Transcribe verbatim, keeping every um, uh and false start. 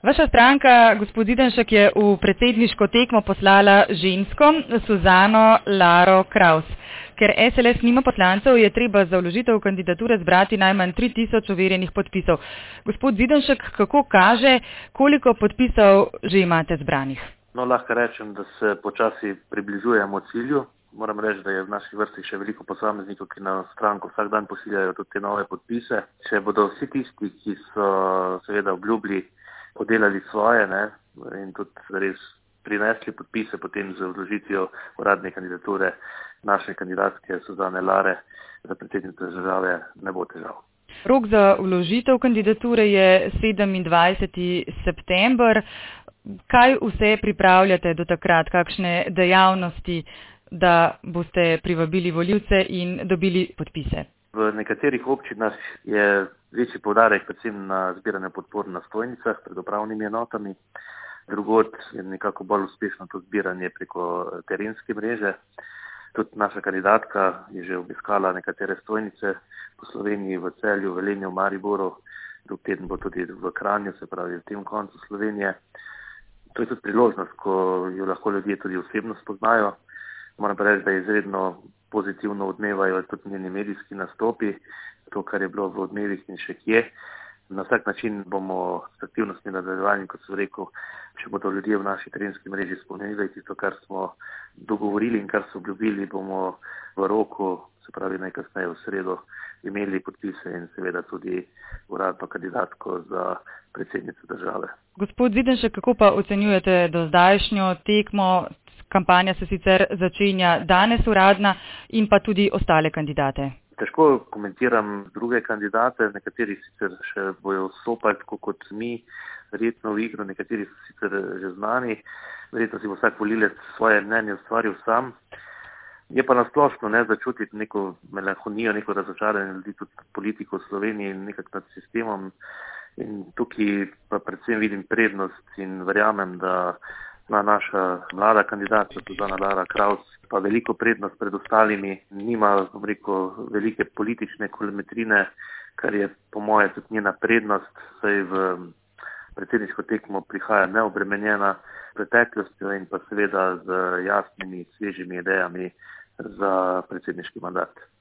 Vaša stranka, gospod Zidanšek, je v predsedniško tekmo poslala žensko, Suzano Laro Kraus. Ker es el es nima poslancev, je treba za vložitev kandidature zbrati najmanj tri tisoč overjenih podpisov. Gospod Zidanšek, kako kaže, koliko podpisov že imate zbranih? No, lahko rečem, da se počasi približujemo cilju. Moram reči, da je v naših vrstih še veliko posameznikov, ki na stranko vsak dan pošiljajo tudi te nove podpise. Če bodo vsi tisti, ki so seveda obljubili, podelali svoje, ne, in tudi res prinesli podpise potem z vložitvijo uradne kandidature naše kandidatke Suzane Lare za predsednico države, ne bo težav. Rok za vložitev kandidature je sedemindvajseti september. Kaj vse pripravljate do takrat, kakšne dejavnosti, da boste privabili volivce in dobili podpise? V nekaterih občinah je večji poudarek predvsem na zbiranju podpor na stojnicah pred upravnimi enotami. Drugod je nekako bolj uspešno to zbiranje preko terenske mreže. Tudi naša kandidatka je že obiskala nekatere stojnice po Sloveniji, v Celju, v Velenju, v Mariboru. Drug teden bo tudi v Kranju, se pravi v tem koncu Slovenije. To je tudi priložnost, ko jo lahko ljudje tudi osebno spoznajo. Moram pa reči, da izredno pozitivno odmevajo tudi njeni medijski nastopi, to, kar je bilo v odmevih in še kje. Na vsak način bomo s aktivnostmi nadaljevali, kot sem rekel, če bodo ljudje v naši terenski mreži spomnili tisto, kar smo dogovorili in kar so obljubili, bomo v roku, se pravi najkasneje v sredo, imeli podpise in seveda tudi uradno kandidatko za predsednico države. Gospod Zidanšek, kako pa ocenjujete do zdajšnjo tekmo? Kampanja se sicer začenja danes uradna in pa tudi ostale kandidate. Težko komentiram druge kandidate, nekateri sicer še bojo vstopali tako kot mi, verjetno v igro, nekateri so sicer že znani, verjetno si bo vsak volilec svoje mnenje ustvaril sam. Je pa nasplošno ne začutiti neko melanholijo, neko razočaranje ljudi tudi politiko v Sloveniji in nekak nad sistemom. In tukaj pa predvsem vidim prednost in verjamem, da na naša mlada kandidatka Suzana Lara Kraus pa veliko prednost pred ostalimi, nima, bom rekel, velike politične kilometrine, kar je po moje tudi njena prednost, saj v predsedniško tekmo prihaja neobremenjena preteklostjo in pa seveda z jasnimi, svežimi idejami za predsedniški mandat.